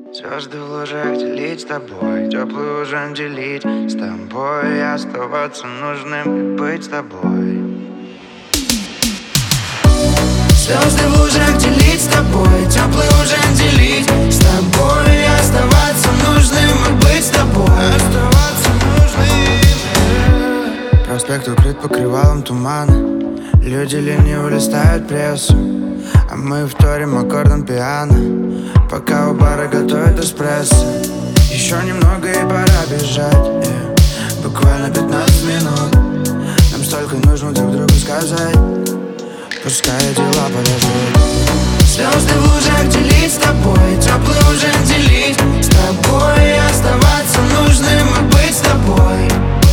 Звезды в лужах делить с тобой, теплый ужин делить с тобой, оставаться нужным и быть с тобой. Звезды в лужах делить с тобой, теплый ужин делить с тобой, оставаться нужным и быть с тобой. Оставаться нужным. Проспект укрыт покрывалом тумана, люди лениво листают прессу, а мы вторим аккордом пиано, пока у бара готовят эспрессо. Еще немного и пора бежать, буквально 15 минут. Нам столько нужно друг другу сказать, пускай дела подождут. Звезды в лужах делить с тобой, теплый ужин делить с тобой, оставаться нужным и быть с тобой.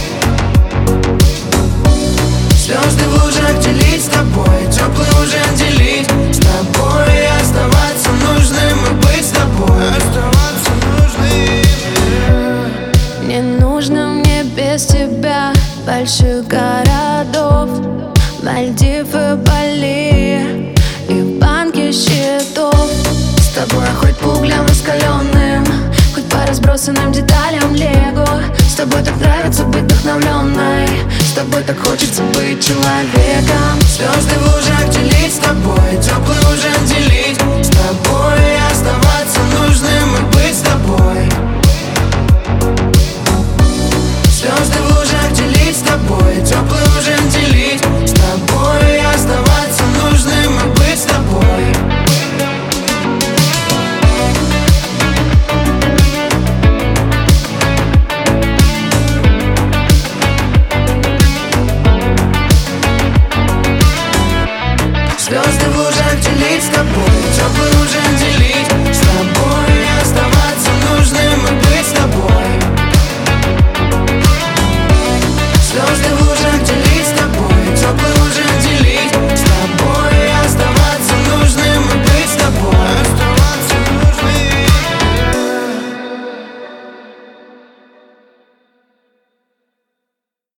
Звезды в лужах делить с тобой, теплый ужин делить с тобой, оставаться нужным и быть с тобой. Оставаться нужным. Не нужно мне без тебя больших городов, Мальдивы, Бали и банки счетов. С тобой хоть по углям раскаленным, хоть по разбросанным деталям лего. С тобой так нравится быть вдохновленной, с тобой так хочется быть человеком. Звезды в лужах делить с тобой, теплый ужин делить с тобой,